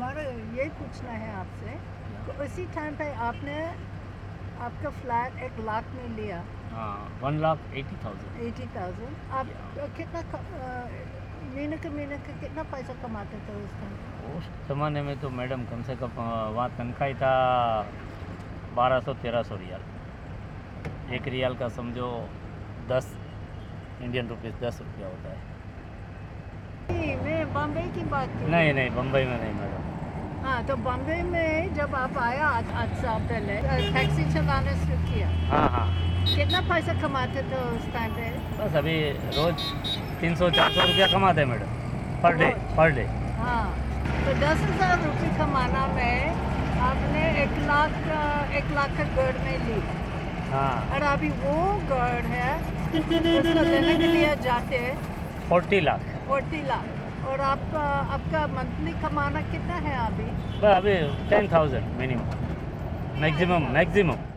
हमारा यही पूछना है आपसे तो उसी टाइम पे आपने आपका फ्लैट 1 लाख में लिया, हाँ 1,80,000। 80,000। आप कितना महीने का कितना पैसा कमाते थे उस टाइम? उस ज़माने में तो मैडम कम से कम वहाँ तनख्वाह ही था 1200-1300 रियाल। 1 रियाल का समझो 10 इंडियन रुपीज़ 10 रुपया होता है। नहीं, मैं बॉम्बे की बात कर रही नहीं हूँ। नहीं, बम्बई में नहीं मैडम। हाँ, तो बॉम्बे में जब आप आया 8 साल पहले टैक्सी चलाना शुरू किया, हाँ हाँ, कितना पैसा कमाते थे उस टाइम पे? बस अभी रोज़ 300-400 रुपया कमाते हैं मैडम, पर डे। हाँ, तो 10,000 रुपये कमाना में आपने 1 लाख का घर में ली, हाँ, और अभी वो घर है उसको लेने के लिए जाते 40 लाख। 40 लाख, और आपका मंथली कमाना कितना है अभी? बस अभी 10,000 मिनिमम, मैक्सिमम।